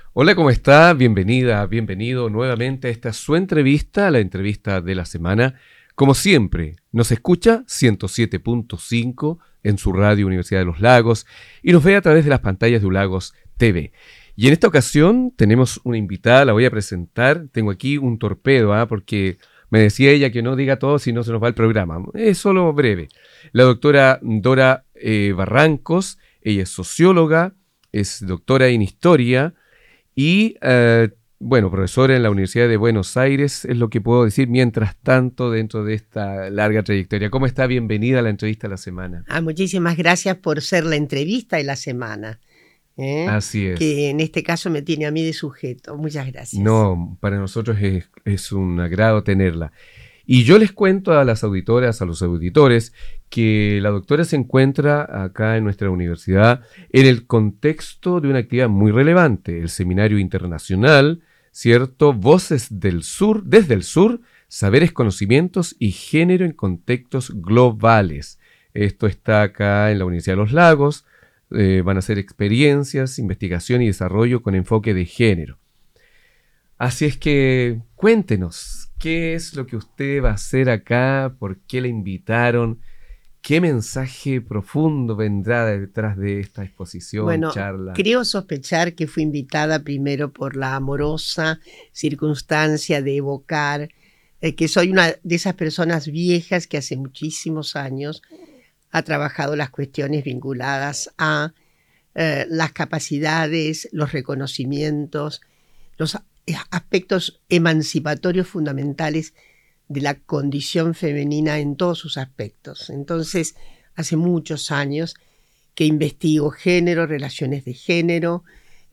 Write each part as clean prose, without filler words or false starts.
Hola, ¿cómo está? Bienvenida, bienvenido nuevamente a esta su entrevista, la entrevista de la semana. Como siempre, nos escucha 107.5 en su radio Universidad de los Lagos y nos ve a través de las pantallas de Ulagos TV. Y en esta ocasión tenemos una invitada, la voy a presentar. Tengo aquí un torpedo, porque me decía ella que no diga todo si no se nos va el programa. Es solo breve. La doctora Dora Barrancos, ella es socióloga, es doctora en historia y, bueno, profesora en la Universidad de Buenos Aires, es lo que puedo decir mientras tanto dentro de esta larga trayectoria. ¿Cómo está? Bienvenida a la entrevista de la semana. Muchísimas gracias por ser la entrevista de la semana, Así es. que en este caso me tiene a mí de sujeto. Muchas gracias. No, para nosotros es un agrado tenerla. Y yo les cuento a las auditoras, a los auditores, que la doctora se encuentra acá en nuestra universidad en el contexto de una actividad muy relevante, el Seminario Internacional, ¿cierto? Voces del Sur, desde el Sur, saberes, conocimientos y género en contextos globales. Esto está acá en la Universidad de los Lagos. Van a ser experiencias, investigación y desarrollo con enfoque de género. Así es que cuéntenos, ¿qué es lo que usted va a hacer acá? ¿Por qué le invitaron? ¿Qué mensaje profundo vendrá detrás de esta exposición, Bueno, charla? creo sospechar que fui invitada primero por la amorosa circunstancia de evocar que soy una de esas personas viejas que hace muchísimos años ha trabajado las cuestiones vinculadas a las capacidades, los reconocimientos, los aspectos emancipatorios fundamentales de la condición femenina en todos sus aspectos. Entonces, hace muchos años que investigo género, relaciones de género,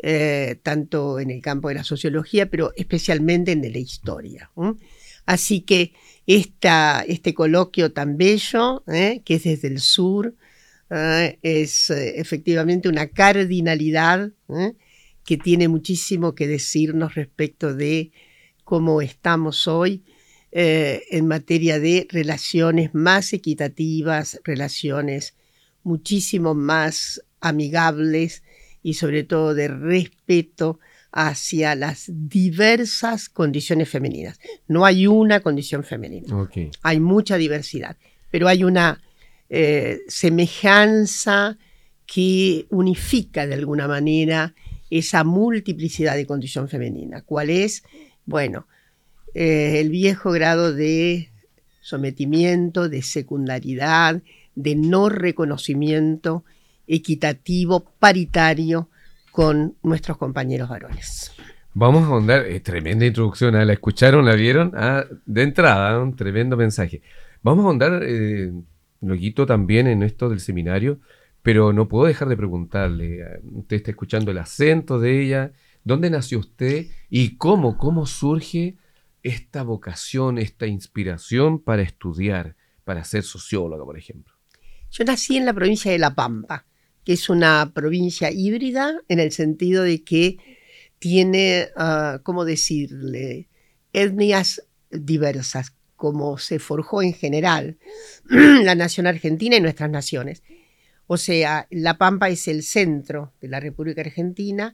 tanto en el campo de la sociología, pero especialmente en de la historia. Así que este coloquio tan bello, que es desde el sur, es efectivamente una cardinalidad que tiene muchísimo que decirnos respecto de cómo estamos hoy en materia de relaciones más equitativas, relaciones muchísimo más amigables y sobre todo de respeto hacia las diversas condiciones femeninas. No hay una condición femenina, Okay. hay mucha diversidad, pero hay una semejanza que unifica de alguna manera esa multiplicidad de condición femenina. ¿Cuál es? Bueno, el viejo grado de sometimiento, de secundaridad, de no reconocimiento equitativo, paritario con nuestros compañeros varones. Vamos a ahondar, tremenda introducción, ¿la escucharon, la vieron? De entrada, un tremendo mensaje. Vamos a ahondar, luego también en esto del seminario, pero no puedo dejar de preguntarle, usted está escuchando el acento de ella, ¿dónde nació usted y cómo surge esta vocación, esta inspiración para estudiar, para ser socióloga, por ejemplo? Yo nací en la provincia de La Pampa, que es una provincia híbrida en el sentido de que tiene, ¿cómo decirle?, etnias diversas, como se forjó en general la nación argentina y nuestras naciones. O sea, La Pampa es el centro de la República Argentina,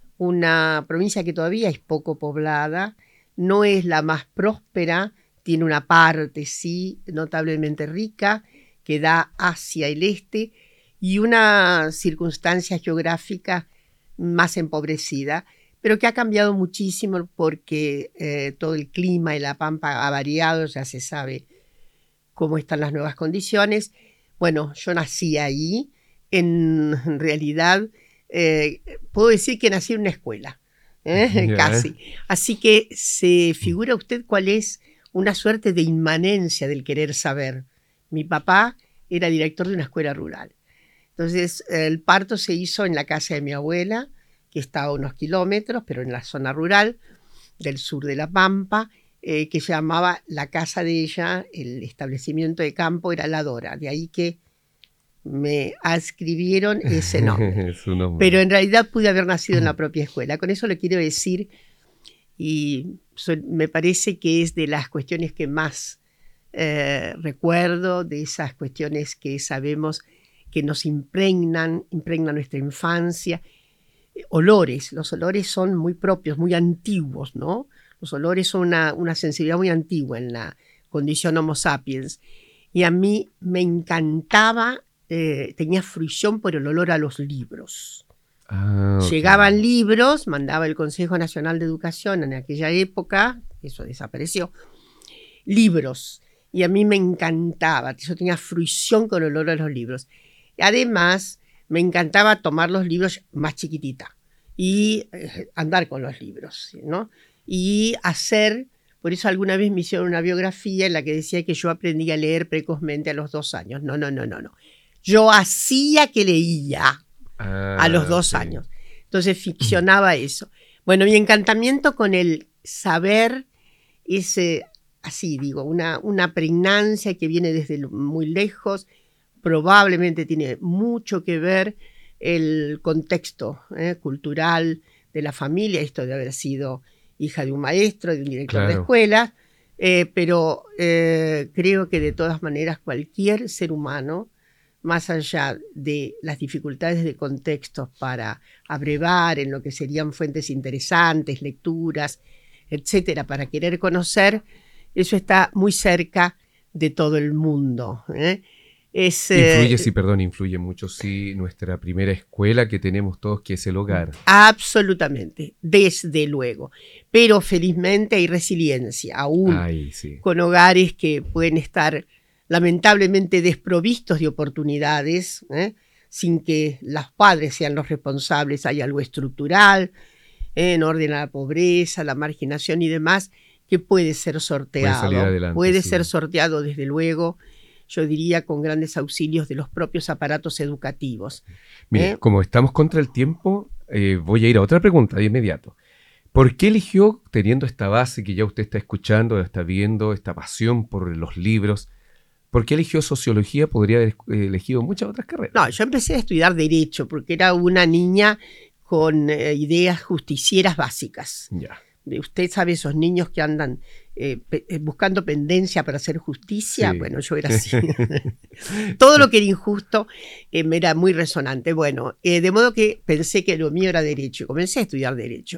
una provincia que todavía es poco poblada, no es la más próspera, tiene una parte, sí, notablemente rica, que da hacia el este, y una circunstancia geográfica más empobrecida, pero que ha cambiado muchísimo porque todo el clima de La Pampa ha variado, ya se sabe cómo están las nuevas condiciones. Bueno, yo nací ahí, en realidad puedo decir que nací en una escuela, casi. Así que se figura usted cuál es una suerte de inmanencia del querer saber. Mi papá era director de una escuela rural. Entonces, el parto se hizo en la casa de mi abuela, que estaba a unos kilómetros, pero en la zona rural del sur de La Pampa, que se llamaba la casa de ella, el establecimiento de campo era La Dora, de ahí que me adscribieron ese nombre. Su nombre. Pero en realidad pude haber nacido en la propia escuela. Con eso le quiero decir, y me parece que es de las cuestiones que más recuerdo, de esas cuestiones que sabemos que nos impregnan nuestra infancia, olores. Los olores son muy propios, muy antiguos, ¿no? Los olores son una sensibilidad muy antigua en la condición Homo sapiens. Y a mí me encantaba, tenía fruición por el olor a los libros. Llegaban libros, mandaba el Consejo Nacional de Educación en aquella época, eso desapareció, libros. Y a mí me encantaba, yo tenía fruición con el olor a los libros. Además, me encantaba tomar los libros más chiquitita y andar con los libros, ¿no? Y hacer, por eso alguna vez me hicieron una biografía en la que decía que yo aprendí a leer precozmente a los 2 años. No. Yo hacía que leía a los 2 años. Entonces ficcionaba eso. Bueno, mi encantamiento con el saber ese, así digo, una pregnancia que viene desde muy lejos, probablemente tiene mucho que ver el contexto cultural de la familia, esto de haber sido hija de un maestro, de un director de escuela, pero creo que de todas maneras cualquier ser humano, más allá de las dificultades de contextos para abrevar en lo que serían fuentes interesantes, lecturas, etcétera, para querer conocer, eso está muy cerca de todo el mundo. Influye mucho, sí, nuestra primera escuela que tenemos todos, que es el hogar. Absolutamente, desde luego. Pero felizmente hay resiliencia, aún con hogares que pueden estar lamentablemente desprovistos de oportunidades, sin que los padres sean los responsables. Hay algo estructural, en orden a la pobreza, la marginación y demás, que puede ser sorteado. Puede ser sorteado, desde luego, yo diría, con grandes auxilios de los propios aparatos educativos. Mire, como estamos contra el tiempo, voy a ir a otra pregunta de inmediato. ¿Por qué eligió, teniendo esta base que ya usted está escuchando, está viendo, esta pasión por los libros, por qué eligió sociología? Podría haber elegido muchas otras carreras. No, yo empecé a estudiar Derecho porque era una niña con ideas justicieras básicas. Ya. Usted sabe, esos niños que andan buscando pendencia para hacer justicia. Sí. Bueno, yo era así. Todo lo que era injusto me era muy resonante. Bueno, de modo que pensé que lo mío era Derecho. Comencé a estudiar Derecho.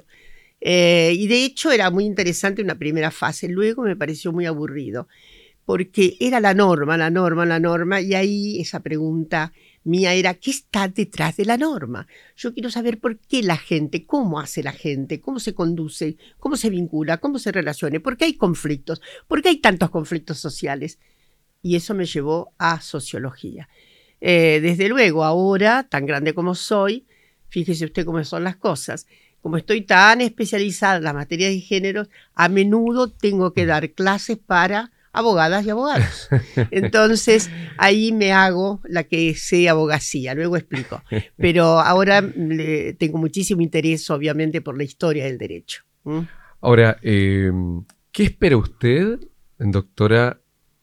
Y de hecho era muy interesante una primera fase. Luego me pareció muy aburrido, porque era la norma, y ahí esa pregunta mía era, ¿qué está detrás de la norma? Yo quiero saber por qué la gente, cómo hace la gente, cómo se conduce, cómo se vincula, cómo se relaciona, por qué hay conflictos, por qué hay tantos conflictos sociales. Y eso me llevó a sociología. Desde luego, ahora, tan grande como soy, fíjese usted cómo son las cosas. Como estoy tan especializada en las materias de género, a menudo tengo que dar clases para abogadas y abogados. Entonces, ahí me hago la que sé abogacía, luego explico. Pero ahora tengo muchísimo interés, obviamente, por la historia del derecho. Ahora, ¿qué espera usted, doctora,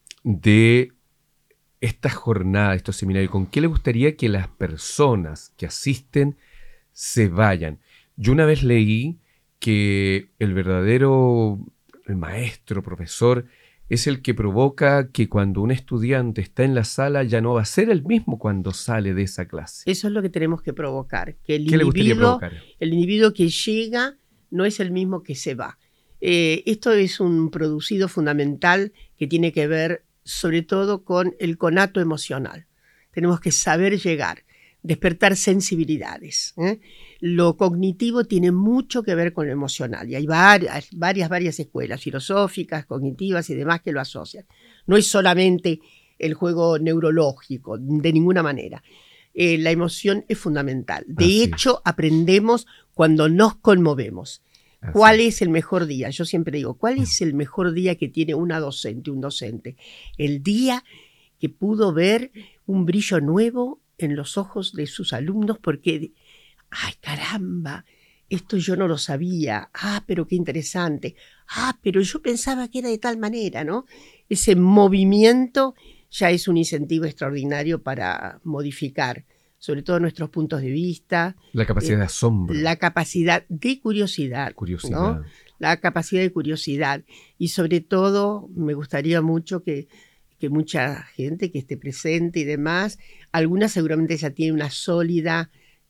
de esta jornada, estos seminarios? ¿Con qué le gustaría que las personas que asisten se vayan? Yo una vez leí que el verdadero maestro, profesor, es el que provoca que cuando un estudiante está en la sala ya no va a ser el mismo cuando sale de esa clase. Eso es lo que tenemos que provocar. Que ¿Qué le gustaría provocar? El individuo que llega no es el mismo que se va. Esto es un producido fundamental que tiene que ver sobre todo con el conato emocional. Tenemos que saber llegar, despertar sensibilidades. Lo cognitivo tiene mucho que ver con lo emocional y hay varias escuelas filosóficas, cognitivas y demás que lo asocian. No es solamente el juego neurológico, de ninguna manera. La emoción es fundamental. De hecho, aprendemos cuando nos conmovemos. ¿Cuál es el mejor día? Yo siempre digo, ¿cuál es el mejor día que tiene una docente, un docente? El día que pudo ver un brillo nuevo en los ojos de sus alumnos porque, ¡ay, caramba! Esto yo no lo sabía. ¡Ah, pero qué interesante! ¡Ah, pero yo pensaba que era de tal manera!, ¿no? Ese movimiento ya es un incentivo extraordinario para modificar, sobre todo nuestros puntos de vista. La capacidad de asombro. La capacidad de curiosidad. ¿No? La capacidad de curiosidad. Y sobre todo, me gustaría mucho que mucha gente que esté presente y demás, algunas seguramente ya tiene una sólida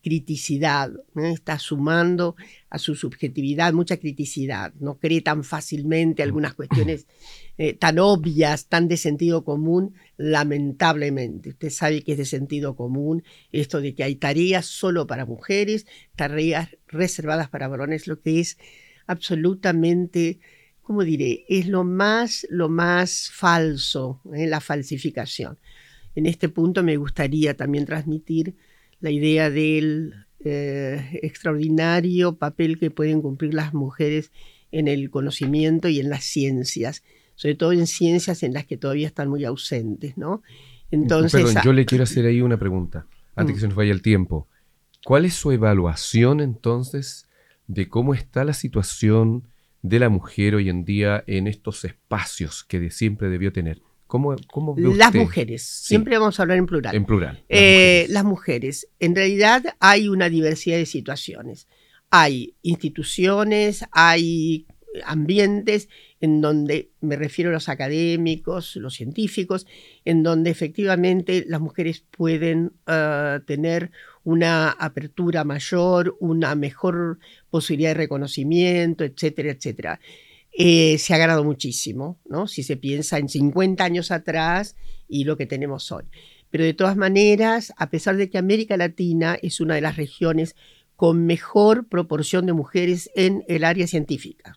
criticidad, está sumando a su subjetividad mucha criticidad, no cree tan fácilmente algunas cuestiones tan obvias, tan de sentido común, lamentablemente. Usted sabe que es de sentido común esto de que hay tareas solo para mujeres, tareas reservadas para varones, lo que es absolutamente, ¿cómo diré? Es lo más falso, la falsificación. En este punto me gustaría también transmitir la idea del extraordinario papel que pueden cumplir las mujeres en el conocimiento y en las ciencias, sobre todo en ciencias en las que todavía están muy ausentes, ¿no? Entonces, perdón, yo le quiero hacer ahí una pregunta, antes que se nos vaya el tiempo. ¿Cuál es su evaluación entonces de cómo está la situación de la mujer hoy en día en estos espacios que siempre debió tener? ¿Cómo ve usted? Las mujeres, siempre vamos a hablar en plural. En plural. Las mujeres. En realidad hay una diversidad de situaciones. Hay instituciones, hay ambientes en donde, me refiero a los académicos, los científicos, en donde efectivamente las mujeres pueden tener una apertura mayor, una mejor posibilidad de reconocimiento, etcétera, etcétera. Se ha ganado muchísimo, ¿no? Si se piensa en 50 años atrás y lo que tenemos hoy. Pero de todas maneras, a pesar de que América Latina es una de las regiones con mejor proporción de mujeres en el área científica,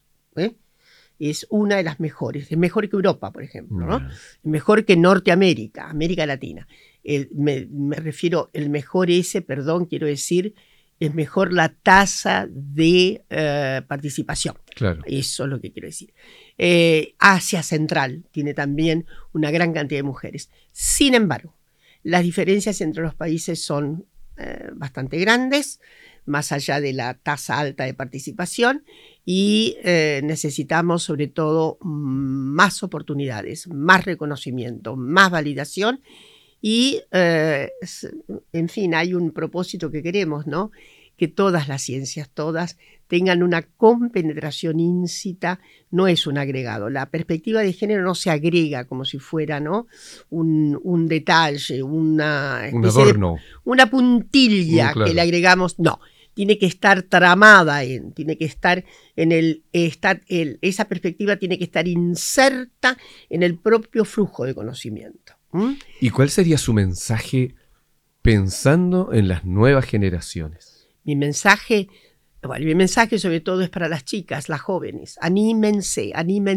es una de las mejores, es mejor que Europa, por ejemplo, ¿no? Es mejor que Norteamérica, América Latina. Me refiero, el mejor quiero decir, es mejor la tasa de participación. Claro. Eso es lo que quiero decir. Asia Central tiene también una gran cantidad de mujeres. Sin embargo, las diferencias entre los países son bastante grandes, más allá de la tasa alta de participación, y necesitamos sobre todo más oportunidades, más reconocimiento, más validación. Y, en fin, hay un propósito que queremos, ¿no? Que todas las ciencias, todas, tengan una compenetración íncita, no es un agregado. La perspectiva de género no se agrega como si fuera, ¿no? un detalle, un adorno. Una puntilla claro. que le agregamos, no. Tiene que estar tramada tiene que estar esa perspectiva tiene que estar inserta en el propio flujo de conocimiento. ¿Y cuál sería su mensaje pensando en las nuevas generaciones? Mi mensaje sobre todo es para las chicas, las jóvenes. Anímense.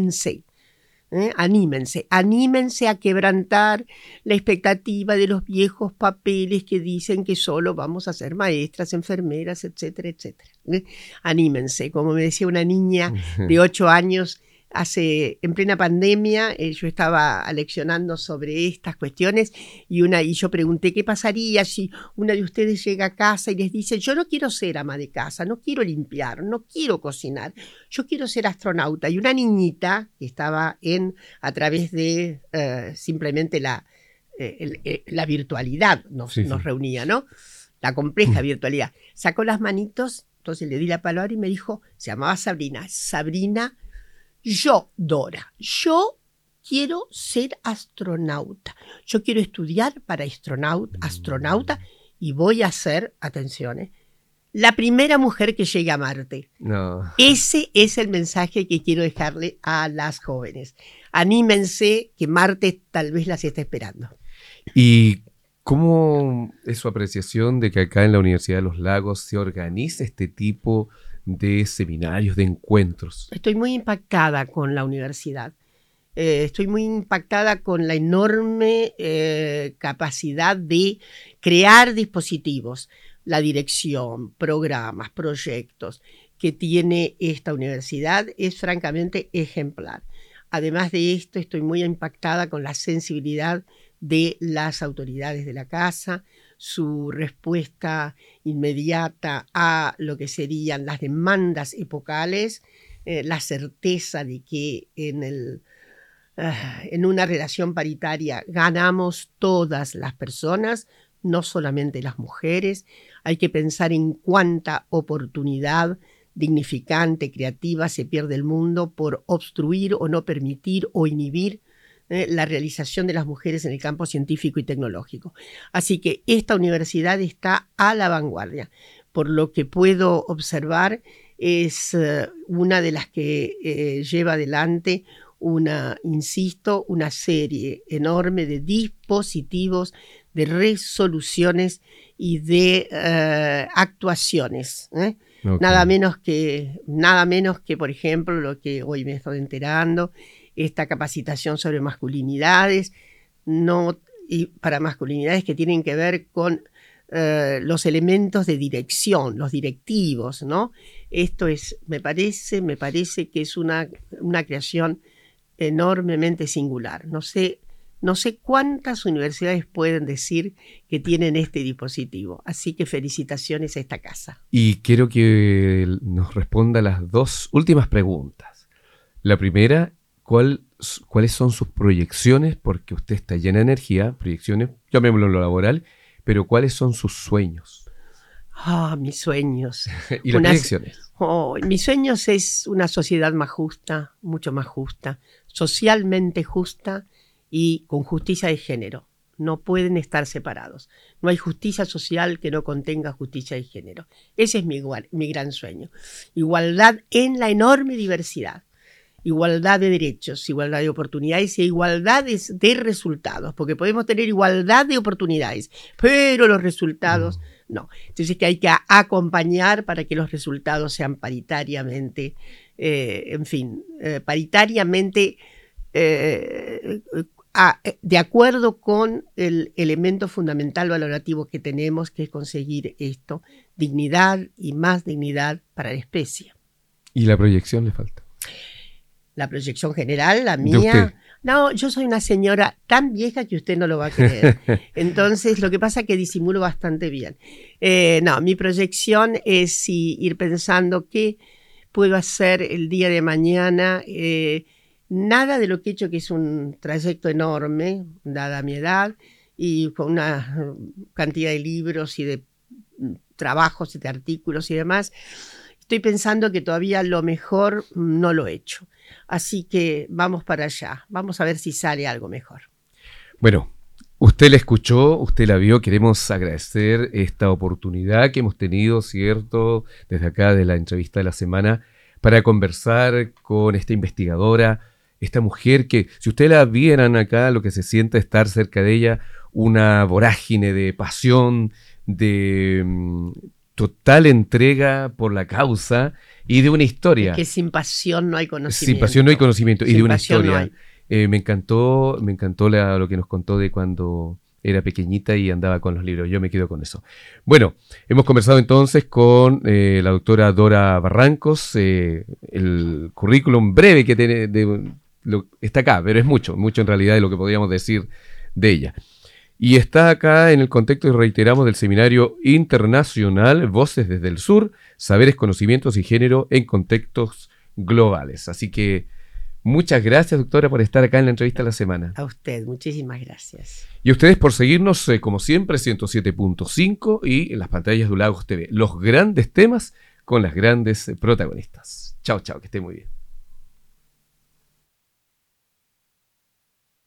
Anímense a quebrantar la expectativa de los viejos papeles que dicen que solo vamos a ser maestras, enfermeras, etcétera, etcétera. Anímense. Como me decía una niña de 8 años, en plena pandemia, yo estaba leccionando sobre estas cuestiones y yo pregunté qué pasaría si una de ustedes llega a casa y les dice: yo no quiero ser ama de casa, no quiero limpiar, no quiero cocinar, yo quiero ser astronauta. Y una niñita que estaba a través de simplemente la virtualidad nos reunía, ¿no? La compleja virtualidad. Sacó las manitos, entonces le di la palabra y me dijo, se llamaba Sabrina, Dora, yo quiero ser astronauta. Yo quiero estudiar para astronauta y voy a ser, atención, la primera mujer que llegue a Marte. No. Ese es el mensaje que quiero dejarle a las jóvenes. Anímense, que Marte tal vez las está esperando. ¿Y cómo es su apreciación de que acá en la Universidad de los Lagos se organiza este tipo de seminarios, de encuentros? Estoy muy impactada con la universidad. Estoy muy impactada con la enorme capacidad de crear dispositivos, la dirección, programas, proyectos que tiene esta universidad es francamente ejemplar. Además de esto, estoy muy impactada con la sensibilidad de las autoridades de la casa, su respuesta inmediata a lo que serían las demandas epocales, la certeza de que en una relación paritaria ganamos todas las personas, no solamente las mujeres. Hay que pensar en cuánta oportunidad dignificante, creativa se pierde el mundo por obstruir o no permitir o inhibir la realización de las mujeres en el campo científico y tecnológico. Así que esta universidad está a la vanguardia. Por lo que puedo observar, es una de las que lleva adelante una serie enorme de dispositivos, de resoluciones y de actuaciones. Okay. Nada menos que, por ejemplo, lo que hoy me estoy enterando, esta capacitación sobre masculinidades, y para masculinidades que tienen que ver con los elementos de dirección, los directivos, ¿no? Esto me parece que es una creación enormemente singular. No sé cuántas universidades pueden decir que tienen este dispositivo. Así que felicitaciones a esta casa. Y quiero que nos responda las dos últimas preguntas. La primera, ¿cuáles son sus proyecciones? Porque usted está llena de energía, proyecciones, llamémoslo en lo laboral, pero ¿cuáles son sus sueños? Mis sueños. ¿Y las proyecciones? Mis sueños es una sociedad más justa, mucho más justa, socialmente justa y con justicia de género. No pueden estar separados. No hay justicia social que no contenga justicia de género. Ese es mi gran sueño. Igualdad en la enorme diversidad. Igualdad de derechos, igualdad de oportunidades e igualdades de resultados, porque podemos tener igualdad de oportunidades, pero los resultados no. Entonces que hay que acompañar para que los resultados sean paritariamente, de acuerdo con el elemento fundamental valorativo que tenemos, que es conseguir esto, dignidad y más dignidad para la especie. ¿Y la proyección le falta? La proyección general, la mía. No, yo soy una señora tan vieja que usted no lo va a creer. Entonces, lo que pasa es que disimulo bastante bien. Mi proyección es ir pensando qué puedo hacer el día de mañana. Nada de lo que he hecho, que es un trayecto enorme, dada mi edad, y con una cantidad de libros y de trabajos y de artículos y demás. Estoy pensando que todavía lo mejor no lo he hecho. Así que vamos para allá. Vamos a ver si sale algo mejor. Bueno, usted la escuchó, usted la vio. Queremos agradecer esta oportunidad que hemos tenido, ¿cierto?, desde acá de la entrevista de la semana, para conversar con esta investigadora, esta mujer que, si ustedes la vieran acá, lo que se siente estar cerca de ella, una vorágine de pasión, de total entrega por la causa y de una historia. Es que sin pasión no hay conocimiento. Sin pasión no hay conocimiento. Y de una historia. No me encantó lo que nos contó de cuando era pequeñita y andaba con los libros. Yo me quedo con eso. Bueno, hemos conversado entonces con la doctora Dora Barrancos. El currículum breve que tiene está acá, pero es mucho en realidad de lo que podríamos decir de ella. Y está acá en el contexto, y reiteramos, del Seminario Internacional Voces desde el Sur, Saberes, Conocimientos y Género en Contextos Globales. Así que muchas gracias, doctora, por estar acá en la entrevista de la semana. A usted, muchísimas gracias. Y a ustedes por seguirnos, como siempre, 107.5 y en las pantallas de Ulagos TV. Los grandes temas con las grandes protagonistas. Chao, que esté muy bien.